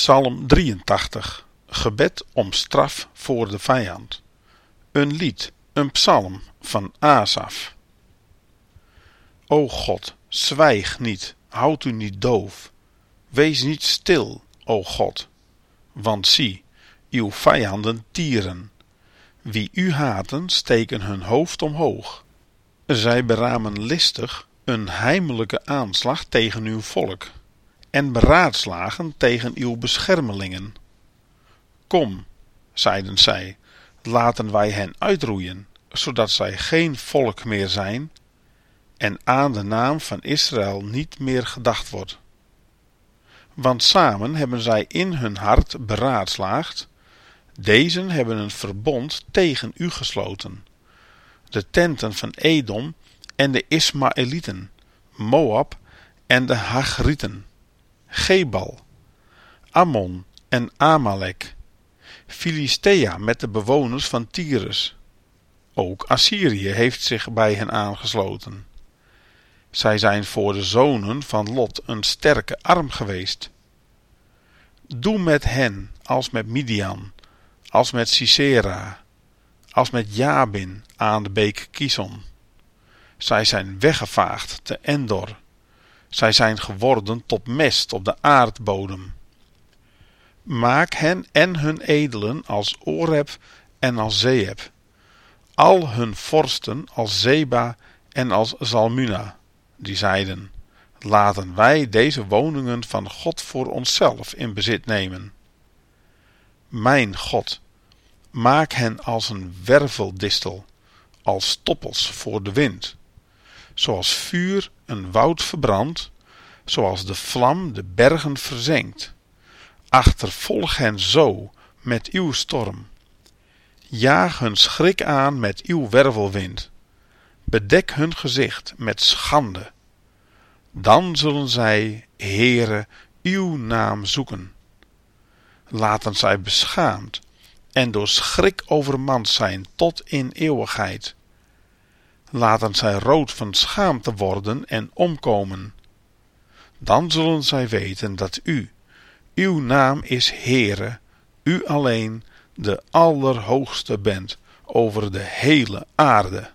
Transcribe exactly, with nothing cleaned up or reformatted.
Psalm drieëntachtig. Gebed om straf voor de vijand. Een lied, een psalm van Asaf. O God, zwijg niet, houd u niet doof. Wees niet stil, o God. Want zie, uw vijanden tieren. Wie u haten, steken hun hoofd omhoog. Zij beramen listig een heimelijke aanslag tegen uw volk en beraadslagen tegen uw beschermelingen. Kom, zeiden zij, laten wij hen uitroeien, zodat zij geen volk meer zijn en aan de naam van Israël niet meer gedacht wordt. Want samen hebben zij in hun hart beraadslaagd, dezen hebben een verbond tegen u gesloten. De tenten van Edom en de Ismaëlieten, Moab en de Hagrieten, Gebal, Ammon en Amalek, Filistea met de bewoners van Tyrus. Ook Assyrië heeft zich bij hen aangesloten. Zij zijn voor de zonen van Lot een sterke arm geweest. Doe met hen als met Midian, als met Sisera, als met Jabin aan de beek Kison. Zij zijn weggevaagd te Endor. Zij zijn geworden tot mest op de aardbodem. Maak hen en hun edelen als Oreb en als Zeeb, al hun vorsten als Zeba en als Zalmuna, die zeiden, laten wij deze woningen van God voor onszelf in bezit nemen. Mijn God, maak hen als een werveldistel, als stoppels voor de wind, zoals vuur een woud verbrandt, zoals de vlam de bergen verzengt. Achtervolg hen zo met uw storm. Jaag hun schrik aan met uw wervelwind. Bedek hun gezicht met schande. Dan zullen zij, Heere, uw naam zoeken. Laten zij beschaamd en door schrik overmand zijn tot in eeuwigheid. Laten zij rood van schaamte worden en omkomen. Dan zullen zij weten dat u, uw naam is Heere, u alleen de Allerhoogste bent over de hele aarde.